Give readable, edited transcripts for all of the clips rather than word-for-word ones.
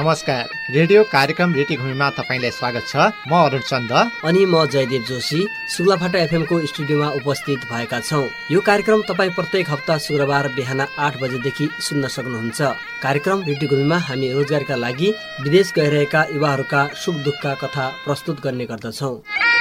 नमस्कार। रेडियो कार्यक्रम ऋतुभूमिमा तपाईलाई स्वागत छ। म अरुण चन्द अनि म जयदेव जोशी शुक्लाफाटा एफएम को स्टुडियोमा उपस्थित भएका छौं। यो कार्यक्रम तपाई प्रत्येक हप्ता शुक्रबार बिहान 8 बजेदेखि सुन्न सक्नुहुन्छ। कार्यक्रम ऋतुभूमिमा हामी रोजगारका लागि विदेश गइरहेका युवाहरूका सुख दुःखका कथा प्रस्तुत गर्ने गर्दछौं।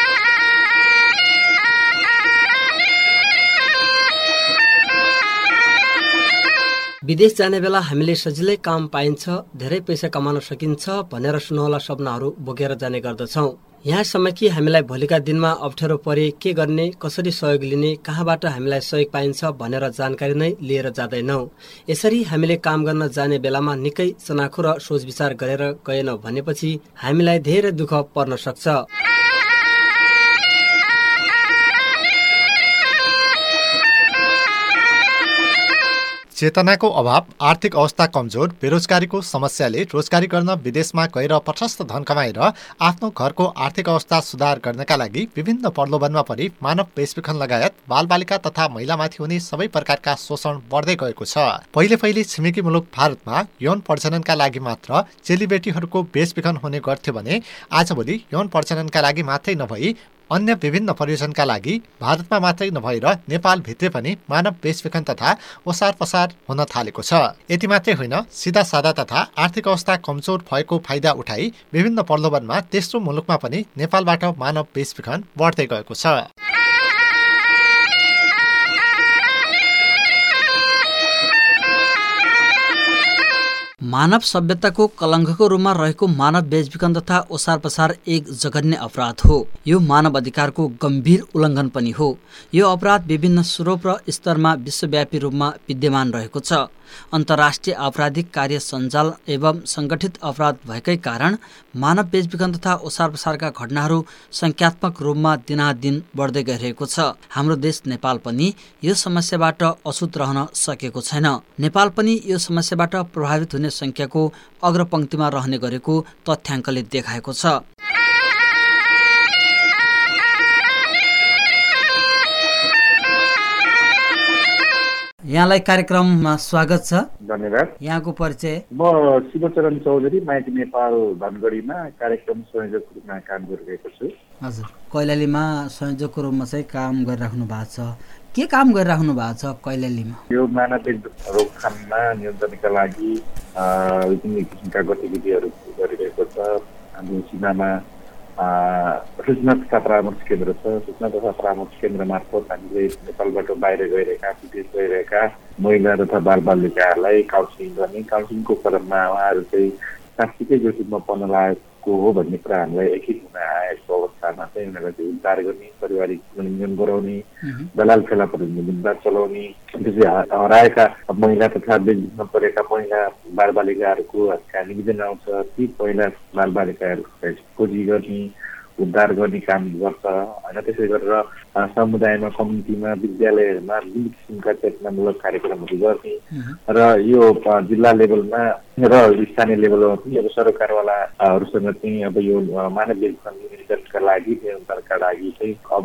विदेश जाने बेला हामीले सजिलै काम पाइन्छ, धेरै पैसा कमाउन सकिन्छ भनेर सुनौला सपनाहरू बोकेर जाने गर्दछौं। यहाँसम्म कि हामीलाई भोलिका दिनमा अप्ठ्यारो परे के गर्ने, कसरी सहयोग लिने, कहाँबाट हामीलाई सहयोग पाइन्छ भनेर जानकारी नै लिएर जाँदैनौं। यसरी हामीले काम गर्न जाने बेलामा निकै चनाखो र सोच विचार गरेर गएनौं भनेपछि हामीलाई धेरै दुःख पर्न सक्छ। चेतनाको अभाव, आर्थिक अवस्था कमजोर, बेरोजगारीको समस्याले रोजगारी गर्न विदेशमा गएर प्रशस्त धन कमाएर आफ्नो घरको आर्थिक अवस्था सुधार गर्नका लागि विभिन्न प्रलोभनमा परि मानव बेचबिखन लगायत बालबालिका तथा महिलामाथि हुने सबै प्रकारका शोषण बढ्दै गएको छ। पहिले छिमेकी मुलुक भारतमा यौन प्रजननका लागि मात्र चेलीबेटीहरूको बेचबिखन हुने गर्थ्यो भने आजभोलि यौन प्रजननका लागि मात्रै नभई अन्य विभिन्न प्रयोजनका लागि भारतमा मात्रै नभएर नेपाल भित्रै पनि मानव बेचबिखन तथा ओसार पसार हुन थालेको छ। यति मात्रै होइन, सिधा सादा तथा आर्थिक अवस्था कमजोर भएको फाइदा उठाई विभिन्न प्रलोभनमा तेस्रो मुलुकमा पनि नेपालबाट मानव बेचबिखन बढ्दै गएको छ। मानव सभ्यताको कलङ्कको रूपमा रहेको मानव बेचबिखन तथा ओसार पसार एक जघन्य अपराध हो। यो मानव अधिकारको गम्भीर उल्लङ्घन पनि हो। यो अपराध विभिन्न स्वरूप र स्तरमा विश्वव्यापी रूपमा विद्यमान रहेको छ। अन्तर्राष्ट्रिय आपराधिक कार्य सञ्जाल एवं सङ्गठित अपराध भएकै कारण मानव बेचबिखन तथा ओसार पसारका घटनाहरू सङ्ख्यात्मक रूपमा दिनादिन बढ्दै गइरहेको छ। हाम्रो देश नेपाल पनि यो समस्याबाट अछुत रहन सकेको छैन। नेपाल पनि यो समस्याबाट प्रभावित हुने संख्याको अग्रपङ्क्तिमा रहने गरेको तथ्याङ्कले देखाएको छ। यहाँलाई कार्यक्रममा स्वागत छ। धन्यवाद। यहाँको परिचय? म शिवचरण चौधरी, माइती नेपाल धनगढीमा कार्यक्रम संयोजक रूपमा काम गरिरहेको छु। हजुर, कैलालीमा संयोजकको रूपमा चाहिँ काम गरिराख्नु भएको छ। के काम गरिराख्नु भएको छ कैलालीमा? यो मानव रोकथाममा नियन्त्रणका लागि विभिन्न किसिमका गतिविधिहरू गरिरहेको छ। हाम्रो सीमामा सूचना तथा परामर्श केन्द्र छ। सूचना तथा परामर्श केन्द्र मार्फत हामीले नेपालबाट बाहिर गइरहेका, विदेश गइरहेका महिला तथा बालबालिकाहरूलाई काउन्सिलिङ गर्ने। काउन्सिलिङको क्रममा उहाँहरू चाहिँ साँच्चीकै जोखिममा पर्न लागेको हो भन्ने कुरा हामीलाई यकिन हुन आएको अवस्थामा चाहिँ उनीहरूलाई चाहिँ उद्धार गर्ने, पारिवारिक मनोरञ्जन गराउने, दलाल फेला परिवार चलाउने, त्यसै हराएका महिला तथा बेचबिखन परेका महिला बालबालिकाहरूको कहाँ निवेदन आउँछ ती महिला बालबालिकाहरूलाई खोजी गर्ने, उद्धार गर्ने काम गर्छ होइन। त्यसै गरेर समुदायमा, कम्युनिटीमा, विद्यालयहरूमा विभिन्न किसिमका चेतनामूलक कार्यक्रमहरू गर्ने र यो जिल्ला लेभलमा र स्थानीय लेभलमा पनि अब सरकारवालाहरूसँग चाहिँ अब यो मानव बेचबिखन नियन्त्रणका लागि, नियन्त्रणका लागि चाहिँ अब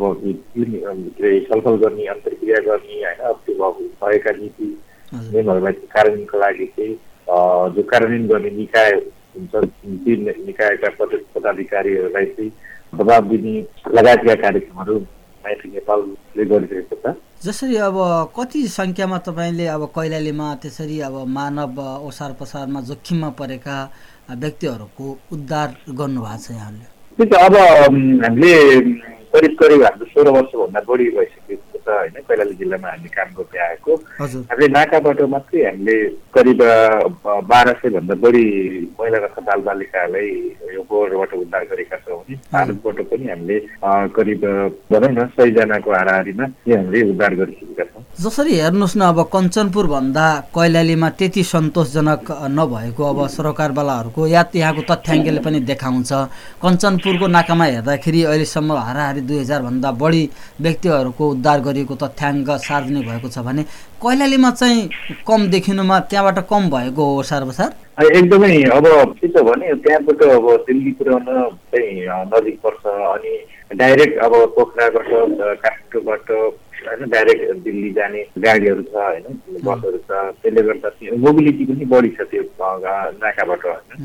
छलफल गर्ने, अन्तर्क्रिया गर्ने होइन। अब त्यो भएका नीति नियमहरूलाई कार्यान्वयनको लागि चाहिँ जो कार्यान्वयन गर्ने निकाय हुन्छ ती निकायका पदाधिकारीहरूलाई चाहिँ दबाब दिने लगायतका कार्यक्रमहरू माइती नेपालले गरिरहेको छ। जसरी अब कति सङ्ख्यामा तपाईँले अब कैलालीमा त्यसरी अब मानव ओसार पसारमा जोखिममा परेका व्यक्तिहरूको उद्धार गर्नुभएको छ यहाँले? त्यही त अब हामीले करिब हाम्रो 16 वर्षभन्दा बढी भइसकेको छ होइन। कैलाली जिल्लामा हामीले काम गर्दै आएको। हामीले नाकाबाट मात्रै हामीले करिब 1200 भन्दा बढी महिला तथा बालबालिकाहरूलाई यो बोर्डबाट उद्धार गरेका छौँ भने भारतबाट पनि हामीले करिब भनौँ न 100 जनाको हाराहारीमा हामीले उद्धार गरिसकेका छौँ। जसरी हेर्नुहोस् न, अब कञ्चनपुर भन्दा कैलालीमा त्यति सन्तोषजनक नभएको अब सरकारवालाहरूको या यहाँको तथ्याङ्कले पनि देखाउँछ। कञ्चनपुरको नाकामा हेर्दाखेरि अहिलेसम्म हाराहारी 2000 भन्दा बढी व्यक्तिहरूको उद्धार गरिएको तथ्याङ्क सार्वजनिक भएको छ भने कैलालीमा चाहिँ कम देखिनुमा त्यहाँबाट कम भएको हो ओसार पसार? एकदमै अब के छ भने त्यहाँबाट अब दिल्ली पुर्याउन चाहिँ नजिक पर्छ अनि डाइरेक्ट अब पोखराबाट काठमाडौँबाट होइन डाइरेक्ट दिल्ली जाने गाडीहरू छ होइन बसहरू छ त्यसले गर्दा मोबिलिटी पनि बढी छ त्यो नाकाबाट होइन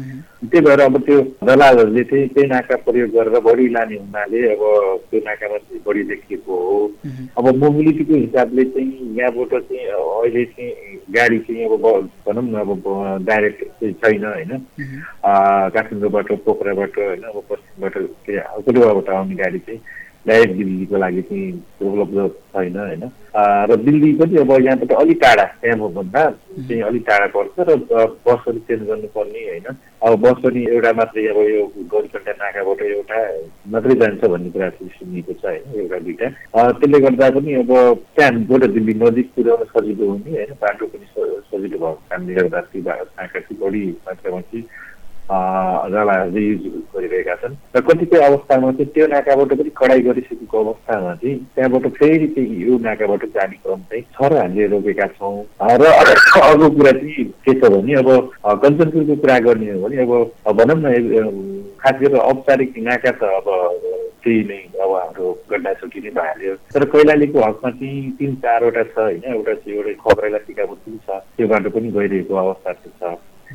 त्यही भएर अब त्यो दलालहरूले चाहिँ त्यही नाका प्रयोग गरेर बढी लाने हुनाले अब त्यो नाकामा चाहिँ बढी देखिएको हो। अब मोबिलिटीको हिसाबले चाहिँ यहाँबाट चाहिँ अहिले चाहिँ गाडी चाहिँ अब भनौँ न अब डाइरेक्ट चाहिँ छैन होइन, काठमाडौँबाट पोखराबाट होइन अब पश्चिमबाट कोलुवाबाट आउने गाडी चाहिँ डाइरेक्ट दिल्लीको लागि चाहिँ उपलब्ध छैन होइन। र दिल्ली पनि अब यहाँबाट अलिक टाढा, त्यहाँभन्दा चाहिँ अलिक टाढा पर्छ र बसहरू चेन्ज गर्नुपर्ने होइन। अब बस पनि एउटा मात्रै अब यो गौरीकण्ठा नाकाबाट एउटा मात्रै जान्छ भन्ने कुरा चाहिँ सुनिएको छ होइन, एउटा दुईवटा। त्यसले गर्दा पनि अब त्यहाँबाट दिल्ली नजिक पुर्याउन सजिलो हुने होइन, बाटो पनि सजिलो भएको कारणले गर्दा त्यो नाका चाहिँ बढी मात्रामा चाहिँ दलालहरूले युज गरिरहेका छन्। र कतिपय अवस्थामा चाहिँ त्यो नाकाबाट पनि कडाइ गरिसकेको अवस्थामा चाहिँ त्यहाँबाट फेरि चाहिँ यो नाकाबाट जाने क्रम चाहिँ छ र हामीले रोकेका छौँ। र अर्को कुरा चाहिँ के छ भने अब कञ्चनपुरको कुरा गर्ने हो भने अब भनौँ न खास गरेर औपचारिक नाका त अब त्यही नै अब हाम्रो गड्डा चौकी नै भइहाल्यो। तर कैलालीको हकमा चाहिँ 3-4वटा छ होइन, एउटा चाहिँ एउटा खबरेला टिकापुर पनि छ, त्यो बाटो पनि गइरहेको अवस्था छ।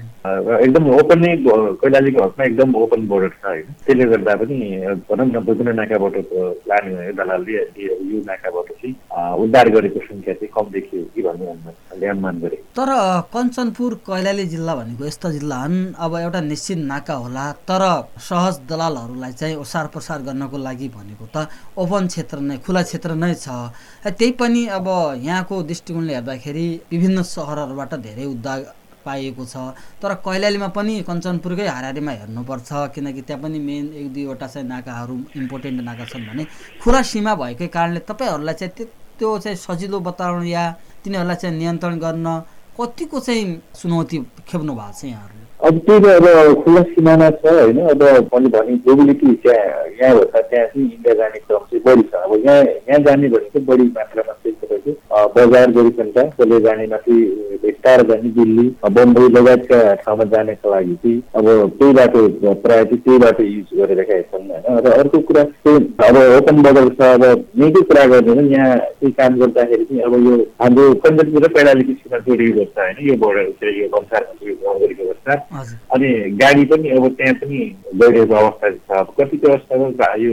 एकदम ओपन नै कैलालीको हकमा एकदम ओपन बोर्डर छ होइन। त्यसले गर्दा पनि भनौँ न विभिन्न नाकाबाट लाने भयो दलालले यो नाकाबाट चाहिँ उद्धार गरेको सङ्ख्या चाहिँ कम देखियो कि भन्ने हामीले अनुमान गरे। तर कञ्चनपुर कैलाली जिल्ला भनेको यस्ता जिल्ला हुन् अब एउटा निश्चित नाका होला, तर सहज दलालहरूलाई चाहिँ ओसार प्रसार गर्नको लागि भनेको त ओपन क्षेत्र नै, खुला क्षेत्र नै छ। त्यही पनि अब यहाँको दृष्टिकोणले हेर्दाखेरि विभिन्न सहरहरूबाट धेरै उद्धार पाइएको छ, तर कैलालीमा पनि कञ्चनपुरकै हाराहारीमा हेर्नुपर्छ, किनकि त्यहाँ पनि मेन 1-2वटा चाहिँ नाकाहरू इम्पोर्टेन्ट नाका छन् भने खुला सीमा भएकै कारणले तपाईँहरूलाई चाहिँ त्यो चाहिँ सजिलो बताउन या तिनीहरूलाई चाहिँ नियन्त्रण गर्न कतिको चाहिँ चुनौती खेप्नु भएको छ यहाँहरूले? अब त्यो अब खुला सिमाना छ होइन। अब मैले भने मोबिलिटी यहाँबाट त्यहाँ चाहिँ इन्डिया जाने क्रम चाहिँ बढी छ। अब यहाँ जाने भनेको बढी मात्रामा चाहिँ तपाईँको बजार गोरीकण्ठा त्यसले जाने माथि टाढा जाने दिल्ली बम्बई लगायतका ठाउँमा जानेको लागि चाहिँ अब त्यही बाटो प्रायः चाहिँ त्यही बाटो युज गरिरहेका छन् होइन। र अर्को कुरा चाहिँ अब ओपन बजार छ। अब यहीँकै कुरा गर्ने हो यहाँ चाहिँ काम गर्दाखेरि चाहिँ अब यो हाम्रो कञ्चनपुर र कैलालीको सीमा जोडिएको छ होइन, यो बोर्डर यो बन्सारको अवस्था। अनि गाडी पनि अब त्यहाँ पनि गइरहेको अवस्था छ। अब कतिपय अवस्थामा यो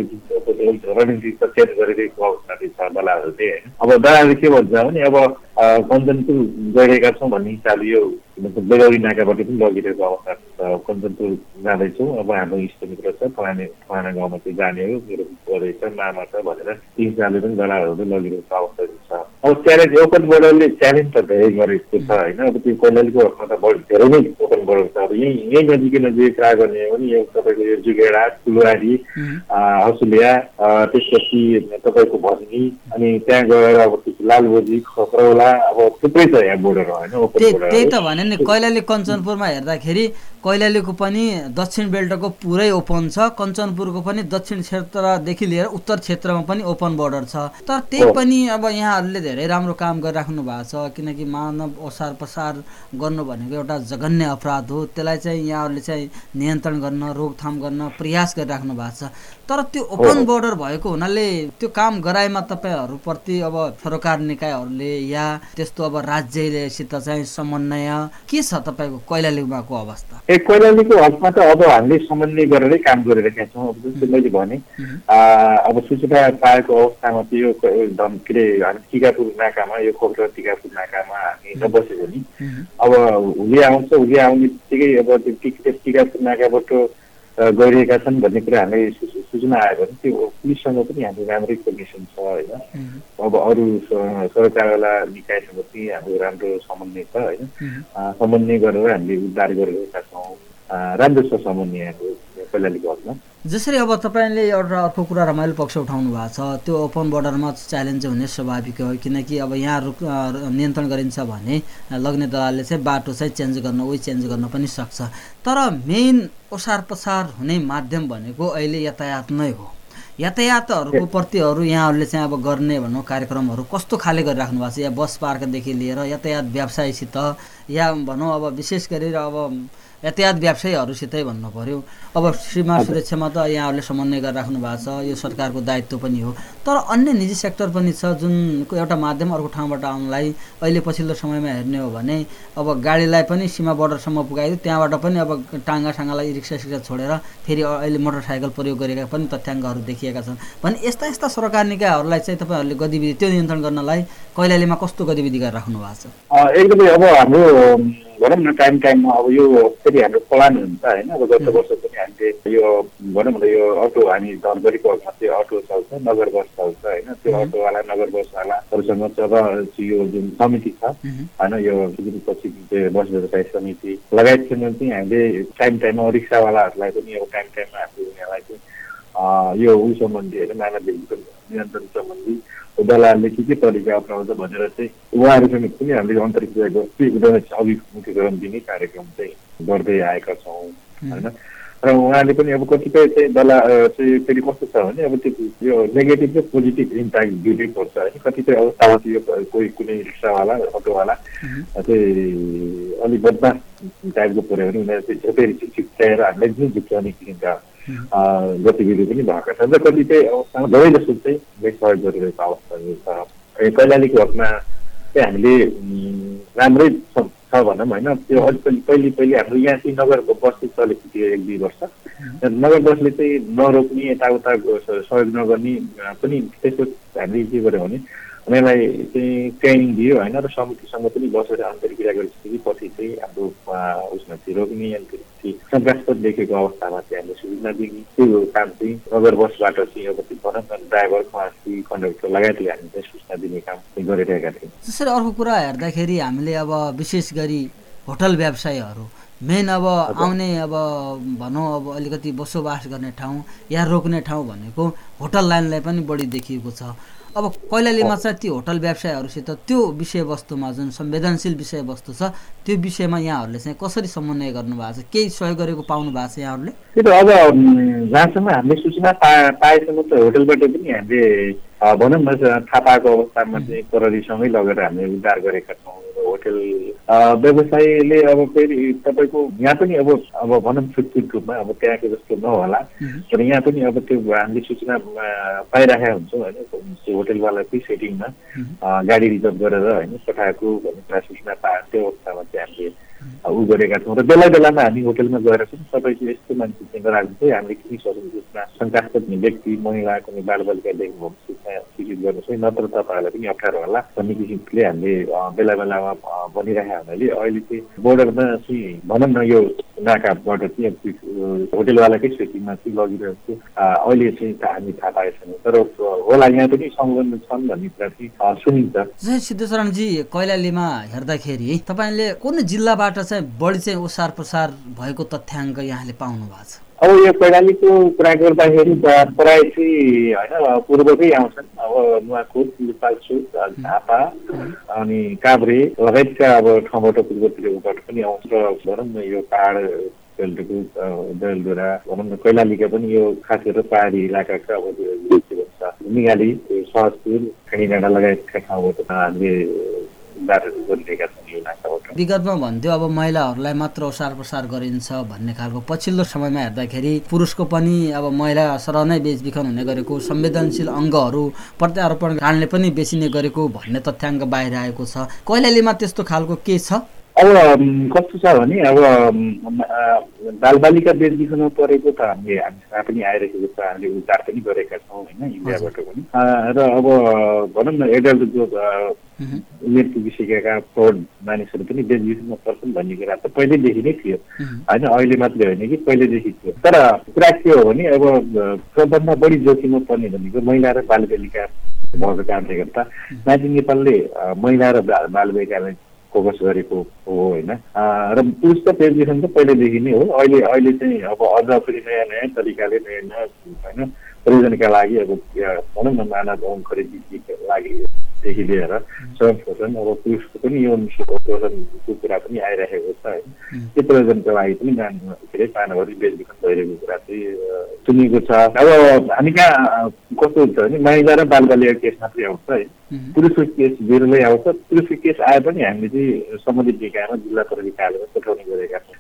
रणनीति चेन्ज गरिरहेको अवस्था चाहिँ छ दलालहरूले होइन। अब दलालले के भन्छ भने अब कञ्चनपुर गइरहेका छौँ भन्ने हिसाबले यो बेगौरी नाकाबाट पनि लगिरहेको अवस्था छ। कञ्चनपुर जाँदैछौँ, अब हाम्रो इष्टमित्र छ फलाना गाउँमा चाहिँ जाने हो, मेरो परेछ मामा छ भनेर ती हिसाबले पनि दलालहरूले लगिरहेको अवस्था छ। अब च्यालेन्ज ओपन बोर्डरले च्यालेन्ज त धेरै गरेको छ होइन। अब त्यो कैलालीको हकमा त धेरै नै ओपन बोर्डर छ। अब यहीँ नजिकै कुरा गर्ने हो भने यो तपाईँको यो जुगेडा, फुलवारी, हसुलिया, त्यसपछि तपाईँको भस्नी, अनि त्यहाँ गएर अब लालबोजी, खक्रौला, अब थुप्रै छ यहाँ बोर्डर होइन ओपन बोर्डर। त्यही त भने नि कैलाली कञ्चनपुरमा हेर्दाखेरि कैलालीको पनि दक्षिण बेल्टको पुरै ओपन छ, कञ्चनपुरको पनि दक्षिण क्षेत्रदेखि लिएर उत्तर क्षेत्रमा पनि ओपन बोर्डर छ। तर त्यही पनि अब यहाँहरूले धेरै राम्रो काम गरिराख्नु भएको छ, किनकि मानव ओसार पसार गर्नु भनेको एउटा जघन्य अपराध हो। त्यसलाई चाहिँ यहाँहरूले चाहिँ नियन्त्रण गर्न, रोकथाम गर्न प्रयास गरिराख्नु भएको छ। तर त्यो ओपन बोर्डर भएको हुनाले त्यो काम गराएमा तपाईँहरूप्रति अब सरकार निकायहरूले या त्यस्तो अब राज्यसित चाहिँ समन्वय के छ तपाईँको कैलालीमाको अवस्था? कैलालीको हकमा त अब हामीले समन्वय गरेरै काम गरिरहेका छौँ। अब जस्तो मैले भने अब सूचना पाएको अवस्थामा चाहिँ यो के अरे टिकापुर नाकामा, यो खोक्रा टिकापुर नाकामा हामी नबस्यो भने अब हुली आउँछ, हुली आउने बित्तिकै अब त्यो टिकापुर नाकाबाट गइरहेका छन् भन्ने कुरा हामीले सूचना आयो भने त्यो पुलिससँग पनि हाम्रो राम्रै कोर्डिनेसन छ होइन। अब अरू सरकारवाला निकायसँग पनि हाम्रो राम्रो समन्वय छ होइन। समन्वय गरेर हामीले उद्धार गरिरहेका छौँ। राम्रो छ समन्वय हाम्रो कैलालीको हकमा। जसरी अब तपाईँले एउटा अर्को कुरा रमाइलो पक्ष उठाउनु भएको छ, त्यो ओपन बोर्डरमा च्यालेन्ज हुने स्वाभाविक हो, किनकि अब यहाँ नियन्त्रण गरिन्छ भने लग्ने दलालले चाहिँ बाटो चाहिँ चेन्ज गर्न पनि सक्छ। तर मेन ओसार पसार हुने माध्यम भनेको अहिले यातायात नै हो। यातायातहरूको प्रतिहरू यहाँहरूले चाहिँ अब गर्ने भनौँ कार्यक्रमहरू कस्तो खाले गरिराख्नु भएको छ? या बस पार्कदेखि लिएर यातायात व्यवसायसित या भनौँ अब विशेष गरेर अब यातायात व्यवसायीहरूसितै भन्नु पर्यो। अब सीमा सुरक्षामा त यहाँहरूले समन्वय गरेर राख्नु भएको छ, यो सरकारको दायित्व पनि हो, तर अन्य निजी सेक्टर पनि छ जुनको एउटा माध्यम अर्को ठाउँबाट आउनलाई अहिले पछिल्लो समयमा हेर्ने हो भने अब गाडीलाई पनि सीमा बोर्डरसम्म पुगाइदियो, त्यहाँबाट पनि अब टाङ्गासाङ्गालाई रिक्सा छोडेर फेरि अहिले मोटरसाइकल प्रयोग गरेका पनि तथ्याङ्कहरू देखिएका छन् भने यस्ता सरकार निकायहरूलाई चाहिँ तपाईँहरूले गतिविधि त्यो नियन्त्रण गर्नलाई कैलालीमा कस्तो गतिविधि गरेर राख्नु भएको छ? एकदमै अब हाम्रो भनौँ न टाइममा अब यो फेरि हाम्रो प्लान हुन्छ होइन। अब गत वर्ष पनि हामीले यो भनौँ न यो अटो हामी धनगढीको हकमा चाहिँ अटो चल्छ, नगर बस चल्छ होइन। त्यो अटोवाला नगर बसवालाहरूसँग जब यो जुन समिति छ होइन, यो पछि बस व्यवसाय समिति लगायतसँग चाहिँ हामीले टाइममा रिक्सावालाहरूलाई पनि अब टाइममा हामीले उनीहरूलाई चाहिँ यो उयो सम्बन्धी होइन मानव नियन्त्रण सम्बन्धी दलालले के तरिका अपनाउँछ भनेर चाहिँ उहाँहरूसँग पनि हामीले अन्तर्क्रिया अभिमुखीकरण दिने कार्यक्रम चाहिँ गर्दै आएका छौँ होइन। र उहाँले पनि अब कतिपय चाहिँ दलाल चाहिँ फेरि कस्तो छ भने अब त्यो यो नेगेटिभ र पोजिटिभ इम्प्याक्ट दुइटै पर्छ होइन। कतिपय अवस्थामा चाहिँ यो कोही कुनै रिक्सावाला अटोवाला चाहिँ अलिक बदमास टाइपको पऱ्यो भने उनीहरू चाहिँ फेरि चिप्चाएर हामीलाई जुन झुक्याउने किसिमका गतिविधि पनि भएका छन् र कतिपय अवस्थामा धेरै जस्तो चाहिँ सहयोग गरिरहेको अवस्थाहरू छ। कैलालीको हकमा चाहिँ हामीले राम्रै छ भनौँ होइन। त्यो अलिक पहिले हाम्रो यहाँ चाहिँ नगर बस चाहिँ चलेको थियो 1-2 वर्ष। नगर बसले चाहिँ नरोक्ने यताउता सहयोग नगर्ने पनि त्यसको हामीले के गर्यो भने उनीहरूलाई चाहिँ ट्रेनिङ दियो होइन र समितिसँग पनि बसेर अन्तर्क्रिया गरिसकेपछि पछि चाहिँ हाम्रो उसमा चाहिँ रोक्ने शङ्कास्पद देखेको अवस्थामा चाहिँ हामीले सूचना दिने त्यो काम चाहिँ नगर बसबाट चाहिँ अब भनौँ न ड्राइभर खलासी कन्डक्टर लगायतले हामी चाहिँ सूचना दिने काम चाहिँ गरिरहेका थियौँ। त्यसरी अर्को कुरा हेर्दाखेरि हामीले अब विशेष गरी होटल व्यवसायीहरू मेन अब आउने अब भनौँ अब अलिकति बसोबास गर्ने ठाउँ या रोक्ने ठाउँ भनेको होटल लाइनलाई पनि बढी देखिएको छ। अब कैलालीमा चाहिँ त्यो होटल व्यवसायहरूसित त्यो विषयवस्तुमा जुन संवेदनशील विषयवस्तु छ त्यो विषयमा यहाँहरूले चाहिँ कसरी समन्वय गर्नुभएको छ? केही सहयोग गरेको पाउनु भएको छ यहाँहरूले? त्यो त अब जहाँसम्म हामीले सूचना पाएसम्म त होटलबाट पनि हामीले भनौँ न थाहा पाएको अवस्थामा चाहिँ प्रहरीसँगै लगेर हामीले उद्धार गरेका छौँ। होटल व्यवसायले अब फेरि तपाईँको यहाँ पनि अब भनौँ छुटपुट रूपमा अब त्यहाँको जस्तो नहोला, तर यहाँ पनि अब त्यो हामीले सूचना पाइरहेका हुन्छौँ होइन। त्यो होटलवालाकै सेटिङमा गाडी रिजर्भ गरेर होइन पठाएको भन्ने सूचना पाए त्यो अवस्थामा चाहिँ हामीले उ गरेका छौँ। र बेलामा हामी होटलमा गएर पनि तपाईँको यस्तो मान्छे चाहिँ नराख्नु चाहिँ हामीले के सक्छौँ सूचना शङ्कास्पद व्यक्ति महिला कुनै बालबालिका देख्नुभयो सूचना सूचित गर्नुहोस् है, नत्र तपाईँहरूलाई पनि अप्ठ्यारो होला भन्ने किसिमले हामीले बेलामा भनिरहेका हुनाले अहिले चाहिँ बोर्डरमा चाहिँ भनौँ न यो नाकाबाट चाहिँ होटलवालाकै सेटिङमा चाहिँ लगिरहेको अहिले चाहिँ हामी थाहा पाएका छैनौँ, तर होला यहाँ पनि संलग्न छन् भन्ने कुरा चाहिँ सुनिन्छ। सिद्धेश्वरजी कैलालीमा हेर्दाखेरि तपाईँले कुन जिल्लाबाट चाहिँ बढी चाहिँ ओसार प्रसार भएको तथ्याङ्क यहाँले पाउनु भएको छ? अब यो कैलालीको कुरा गर्दाखेरि प्राय चाहिँ होइन पूर्वकै आउँछन्। अब नुवाकोट, लुपालचोक, झापा अनि काभ्रे लगायतका अब ठाउँबाट पूर्वतिरबाट पनि आउँछ। भनौँ न यो पाहाड डडेलधुरा भनौँ न कैलालीका पनि यो खास गरेर पहाडी इलाकाका अब के भन्छ निगाली, सहजपुर, खैडाँडा लगायतका ठाउँबाट हामीले गरिरहेका छौँ। विगतमा भन्थ्यो अब महिलाहरूलाई मात्र ओसार प्रसार गरिन्छ भन्ने खालको, पछिल्लो समयमा हेर्दाखेरि पुरुषको पनि अब महिला सरह नै बेचबिखन हुने गरेको, संवेदनशील अङ्गहरू प्रत्यारोपण कारणले पनि बेचिने गरेको भन्ने तथ्याङ्क बाहिर आएको छ। कैलालीमा त्यस्तो खालको के छ? अब कस्तो छ भने अब बालबालिका बेचबिखनमा परेको त हामीसँग पनि आइरहेको छ, हामीले उद्धार पनि गरेका छौँ होइन इन्डियाबाट पनि। र अब भनौँ न एडल्ट जो उमेर पुगिसकेका प्रौढ मानिसहरू पनि बेचबिखनमा पर्छन् भन्ने कुरा त पहिल्यैदेखि नै थियो होइन, अहिले मात्रै होइन कि पहिल्यैदेखि थियो। तर कुरा के हो भने अब सबभन्दा बढी जोखिममा पर्ने भनेको महिला र बालबालिका भएको कारणले गर्दा नाइजिङ नेपालले महिला र बालबालिकालाई फोकस गरेको हो होइन। र पुरुष त बेचबिखन त पहिल्यैदेखि नै हो। अहिले चाहिँ अब अझ फेरि नयाँ तरिकाले नयाँ होइन प्रयोजनका लागि अब भनौँ न मानव खरिदको लागि देखि लिएर स्वयं पोषण अब पुरुषको पनि यो पोषणको कुरा पनि आइरहेको छ होइन। त्यो प्रयोजनको लागि पनि के अरे मानवहरू बेचबिखन भइरहेको कुरा चाहिँ सुनिएको छ। अब हामी कहाँ कस्तो हुन्छ भने महिला र बालबालिका केस मात्रै आउँछ है, पुरुषको केस बेग्लै आउँछ। पुरुषको केस आए पनि हामीले चाहिँ सम्बन्धित निकायमा जिल्ला प्रहरी कार्यालयमा पठाउने गरेका छौँ।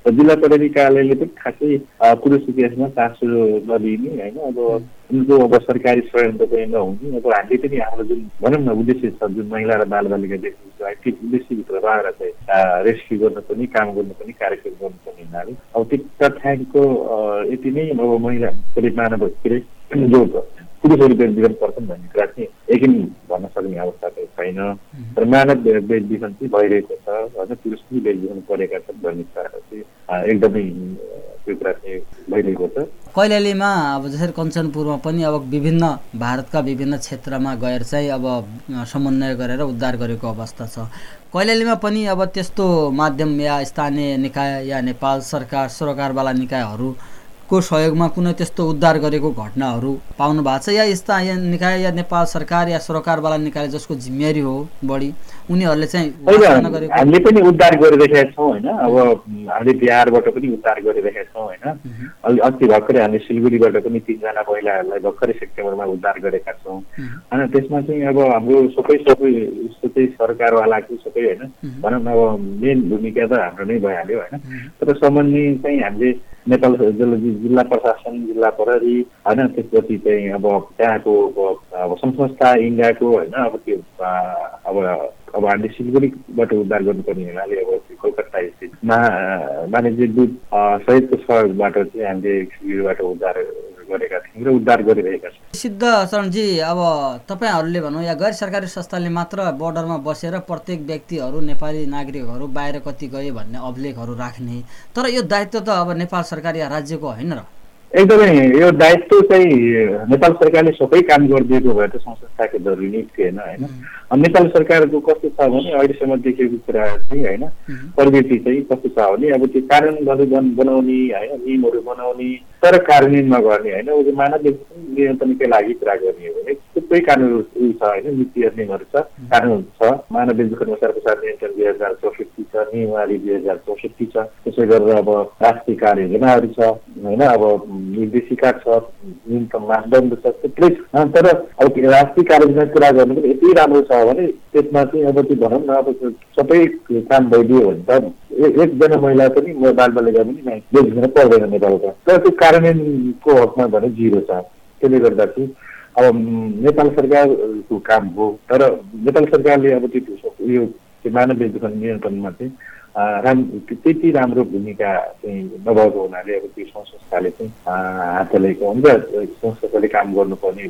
र जिल्ला प्रहरी कार्यालयले पनि खासै पुरुष केसमा चासो नलिने होइन अब उनको अब सरकारी सहयोग पनि नहुने अब हामीले पनि हाम्रो जुन भनौँ न उद्देश्य छ जुन महिला र बालबालिकादेखि त्यो उद्देश्यभित्र रहेर चाहिँ रेस्क्यु गर्न पनि काम गर्नु पनि कार्यक्रम गर्नु पनि हुनाले अब त्यो तथ्याङ्कको यति नै अब महिला मानव जो पुरुषहरू बेचबिखन पर्छन् भन्ने कुरा चाहिँ एकिन भन्न सक्ने अवस्था चाहिँ छैन र मानव बेचबिखन चाहिँ भइरहेको छ होइन पुरुष पनि बेचबिखन परेका छन् भन्ने कुरा चाहिँ एकदमै त्यो कुरा चाहिँ भइरहेको छ। कैलालीमा अब जसरी कञ्चनपुरमा पनि अब विभिन्न भारतका विभिन्न क्षेत्रमा गएर चाहिँ अब समन्वय गरेर उद्धार गरेको अवस्था छ। कैलालीमा पनि अब त्यस्तो माध्यम या स्थानीय निकाय या नेपाल सरकार सरोकारवाला निकायहरू को सहयोगमा कुनै त्यस्तो उद्धार गरेको घटनाहरू पाउनु भएको छ या स्थानीय निकाय या नेपाल सरकार या सरकारवाला निकाय जसको जिम्मेवारी हो बढी उनीहरूले चाहिँ हामीले पनि उद्धार गरिरहेका छौँ होइन। अब हामीले बिहारबाट पनि उद्धार गरिरहेका छौँ होइन। अस्ति भर्खरै हामीले सिलगढीबाट पनि 3 जना महिलाहरूलाई भर्खरै सेप्टेम्बरमा उद्धार गरेका छौँ होइन। त्यसमा चाहिँ अब हाम्रो सबै यस्तो चाहिँ सरकारवालाको सबै होइन भनौँ न अब मेन भूमिका त हाम्रो नै भइहाल्यो होइन। तर समन्वय चाहिँ हामीले नेपाल जिल्ला प्रशासन जिल्ला प्रहरी होइन त्यसपछि चाहिँ अब त्यहाँको अब संस्था इन्डियाको होइन अब त्यो अब हामीले सिलगढीबाट उद्धार गर्नुपर्ने हुनाले अब कोलकाता स्थितमा वाणिज्य दूत सहितको सहयोगबाट चाहिँ हामीले सिलगढीबाट उद्धार गरेका थियौँ र उद्धार गरिरहेका छौँ। सिद्धशरणजी अब तपाईँहरूले भनौँ या गैर सरकारी संस्थाले मात्र बोर्डरमा बसेर प्रत्येक व्यक्तिहरू नेपाली नागरिकहरू बाहिर कति गए भन्ने अभिलेखहरू राख्ने तर यो दायित्व त अब नेपाल सरकार या राज्यको होइन र? एकदमै यो दायित्व चाहिँ नेपाल सरकारले सबै काम गरिदिएको भए त संस्थाको जरुरी नै थिएन होइन। नेपाल सरकारको कस्तो छ भने अहिलेसम्म देखेको कुरा चाहिँ होइन प्रवृत्ति चाहिँ कस्तो छ भने अब त्यो कानुन बनाउने होइन नियमहरू बनाउने तर कार्यान्वयन नगर्ने होइन अब मानव नियन्त्रणकै लागि कुरा गर्ने हो भने थुप्रै कानुन छ होइन नीति नियमहरू छ कानुन छ मानव बेचबिखन ओसार पसार नियन्त्रण 2064 छ नियमावली 2064 छ त्यसै गरेर अब राष्ट्रिय कार्ययोजनाहरू छ होइन अब निर्देशिका छ न्यूनतम मापदण्ड छ थुप्रै तर अब राष्ट्रिय कार्ययोजना कुरा गर्नु पनि यति राम्रो छ भने त्यसमा चाहिँ अब त्यो भनौँ न अब सबै काम भइदियो भने त एकजना महिला पनि बालबालिका पनि बेचबिखन पर्दैन नेपालका तर त्यो कार्यान्वयनको हकमा भने 0 छ। त्यसले गर्दा चाहिँ अब नेपाल सरकारको काम हो तर नेपाल सरकारले अब त्यो मानव बेचबिखन नियन्त्रणमा चाहिँ त्यति राम्रो भूमिका चाहिँ नभएको हुनाले अब त्यो संस्थाले चाहिँ हात हालेको हुन्छ संस्थाले काम गर्नुपर्ने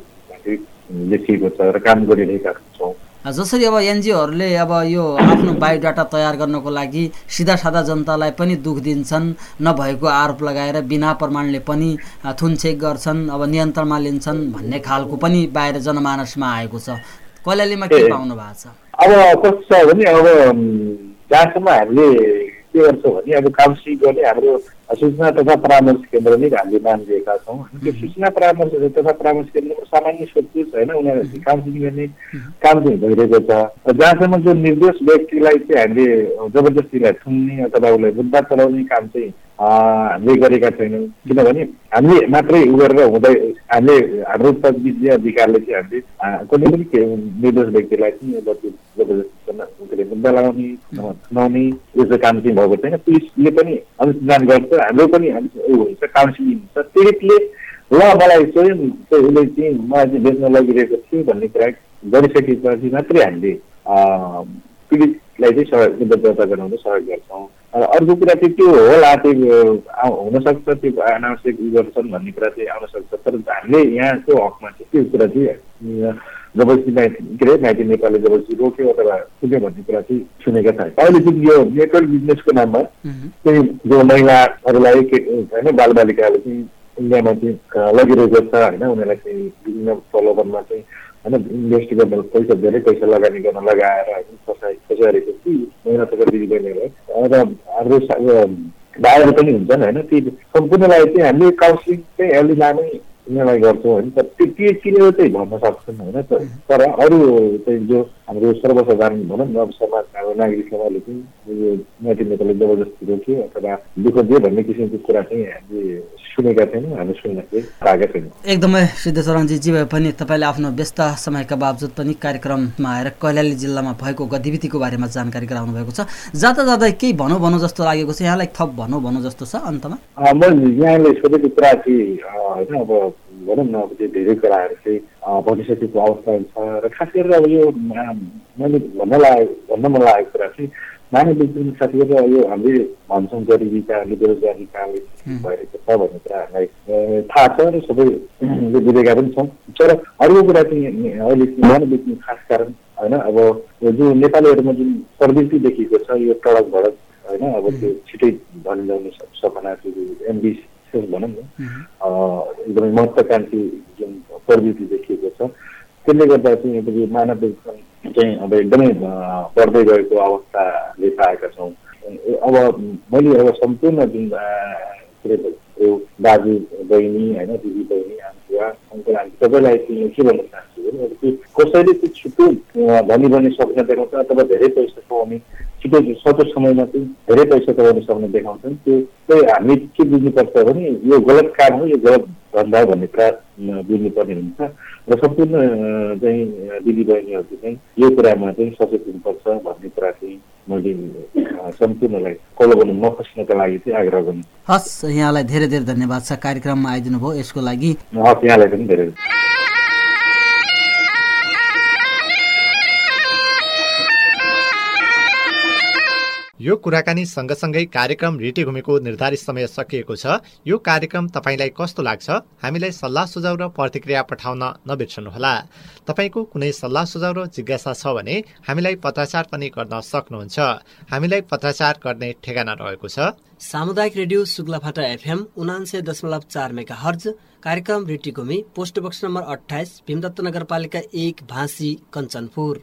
देखिएको छ र काम गरिरहेका छौँ। जसरी अब एनजिओहरूले अब यो आफ्नो बायोडाटा तयार गर्नको लागि सिधा सादा जनतालाई पनि दुख दिन्छन् नभएको आरोप लगाएर बिना प्रमाणले पनि थुनछेक गर्छन् अब नियन्त्रणमा लिन्छन् भन्ने खालको पनि बाहिर जनमानसमा आएको छ। कैलालीमा के पाउनु भएको छ? अब कस्तो छ भने अब जहाँसम्म हामीले के गर्छौँ भने अब काउन्सिलिङ गर्ने हाम्रो सूचना तथा परामर्श केन्द्र नै हामीले नाम दिएका छौँ। त्यो सूचना परामर्श तथा परामर्श केन्द्रमा सामान्य सोधपुछ होइन उनीहरूले काउन्सिलिङ गर्ने काम चाहिँ भइरहेको छ। जहाँसम्म जो निर्दोष व्यक्तिलाई चाहिँ हामीले जबरजस्तीलाई थुन्ने अथवा उसलाई मुद्दा चलाउने काम चाहिँ हामीले गरेका छैनौँ किनभने हामीले मात्रै उ गरेर हुँदै हामीले हाम्रो तत्विधि अधिकारले चाहिँ हामीले कुनै पनि निर्दोष व्यक्तिलाई चाहिँ जबरजस्ती मुद्दा लगाउने थुनाउने यो चाहिँ काम चाहिँ भएको छैन। पुलिसले पनि अनुसन्धान गर्छ हाम्रो पनि हुन्छ काउन्सिलिङ हुन्छ त्यसले ल मलाई स्वयं उसले चाहिँ मलाई चाहिँ बेच्न लगिरहेको थियो भन्ने कुरा गरिसकेपछि मात्रै हामीले पीडितलाई चाहिँ सहयोग दर्ता गराउन सहयोग गर्छौँ। अर्को कुरा चाहिँ त्यो होला त्यो हुनसक्छ त्यो अनावश्यक उ गर्छन् भन्ने कुरा चाहिँ आउन सक्छ तर हामीले यहाँको हकमा चाहिँ त्यो कुरा चाहिँ जबरजस्ती के अरे माइती नेपालले जबरजस्ती रोक्यो अथवा सुन्यो भन्ने कुरा चाहिँ सुनेका छैन। अहिले चाहिँ यो नेटवर्क बिजनेसको नाममा चाहिँ जो महिलाहरूलाई होइन बालबालिकाहरूले चाहिँ इन्डियामा चाहिँ लगिरहेको छ होइन उनीहरूलाई चाहिँ विभिन्न प्रलोभनमा चाहिँ होइन इन्भेस्ट गर्न पैसा लगानी गर्न लगाएर होइन फसाइरहेको कि महिला तथा दिदीबहिनीहरूलाई र हाम्रो भाइहरू पनि हुन्छन् होइन ती सम्पूर्णलाई चाहिँ हामीले काउन्सिलिङ चाहिँ अहिले लानै उनीहरूलाई गर्छौँ होइन। तर त्यो किनेर चाहिँ भन्न सक्छन् होइन। तर अरू चाहिँ जो हाम्रो सर्वसाधारण भनौँ न अब समाज अब नागरिक समाजले चाहिँ यो माथि नेताले जबरजस्ती रोक्यो अथवा दुःख दियो भन्ने किसिमको कुरा चाहिँ हामीले सुनेका छैनौँ, हामी सुन्न चाहिँ पाएका छैनौँ। एकदमै सिद्धेश्वरजी, जे भए पनि तपाईँले आफ्नो व्यस्त समयका बावजुद पनि कार्यक्रममा आएर कैलाली जिल्लामा भएको गतिविधिको बारेमा जानकारी गराउनु भएको छ। जाँदा जाँदै केही भनौँ जस्तो लागेको छ यहाँलाई, थप भनौँ जस्तो छ अन्तमा? म यहाँले सोधेको कुरा चाहिँ होइन अब भनौँ न अब त्यो धेरै कुराहरू चाहिँ भनिसकेको अवस्था छ र खास गरेर अब यो मैले भन्न मन लागेको कुरा चाहिँ मानव व्यक्ति साथीहरू यो हामीले भन्छौँ गरिबीका बेरोजगारी कारणले भइरहेको छ भन्ने कुरा हामीलाई थाहा छ र सबैले बुझेका पनि छौँ। तर अर्को कुरा चाहिँ अहिले मानव व्यक्ति खास कारण होइन अब जो नेपालीहरूमा जुन प्रवृत्ति देखिएको छ यो टडक भडक होइन अब त्यो छिटै धनी ल्याउने सपना त्यो एम्बिसियस भनौँ न एकदमै महत्त्वकांक्षी जुन प्रवृत्ति देखिएको छ त्यसले गर्दा चाहिँ अब यो मानव व्यक्ति चाहिँ अब एकदमै बढ्दै गएको अवस्थाले पाएका छौँ। अब मैले अब सम्पूर्ण जुन दाजु बहिनी होइन दिदी बहिनी आमा अङ्कल आन्टी सबैलाई चाहिँ के भन्न चाहन्छु कसैले चाहिँ छिटो धनी बन्ने सपना देखाउँछ अथवा धेरै पैसा कमाउने छिटो सचोट समयमा चाहिँ धेरै पैसा कमाउने सपना देखाउँछन्। त्यो चाहिँ हामी के बुझ्नुपर्छ भने यो गलत काम हो, यो गलत धन्दा हो भन्ने कुरा बुझ्नुपर्ने हुन्छ र सम्पूर्ण चाहिँ दिदी बहिनीहरू चाहिँ यो कुरामा चाहिँ सचेत हुनुपर्छ भन्ने कुरा चाहिँ मैले सम्पूर्णलाई कोलोबोलो नखस्नका लागि चाहिँ आग्रह गर्नु। हस्, यहाँलाई धेरै धेरै धन्यवाद छ कार्यक्रममा आइदिनु भयो यसको लागि। हस्, यहाँलाई पनि धेरै। यो कुराकानी सँगसँगै कार्यक्रम रेडियो घुमेको निर्धारित समय सकिएको छ। यो कार्यक्रम तपाईलाई कस्तो लाग्छ? हामीलाई सल्लाह सुझाव र प्रतिक्रिया पठाउन नबिर्सनुहोला। तपाईको कुनै सल्लाह सुझाव र जिज्ञासा छ भने हामीलाई पत्राचार पनि गर्न सक्नुहुन्छ। हामीलाई पत्राचार गर्ने ठेगाना रहेको छ सामुदायिक रेडियो सुग्लाफाटा FM 89.4 मेगाहर्ज, कार्यक्रम radio Ghumi, post box number 28, Bhimdatta नगरपालिका 1, भाँसी, कञ्चनपुर।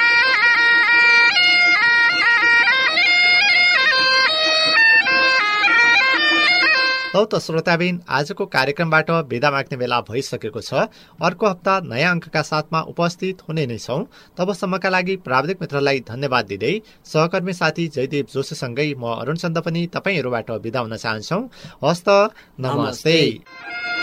त श्रोताबिन, आजको कार्यक्रमबाट बिदा माग्ने बेला भइसकेको छ। अर्को हप्ता नयाँ अङ्कका साथमा उपस्थित हुने नै छौँ। तबसम्मका लागि प्राविधिक मित्रलाई धन्यवाद दिँदै सहकर्मी साथी जयदेव जोशीसँगै म अरुण चन्द पनि तपाईँहरूबाट बिदा हुन चाहन्छौँ। हस्त, नमस्ते।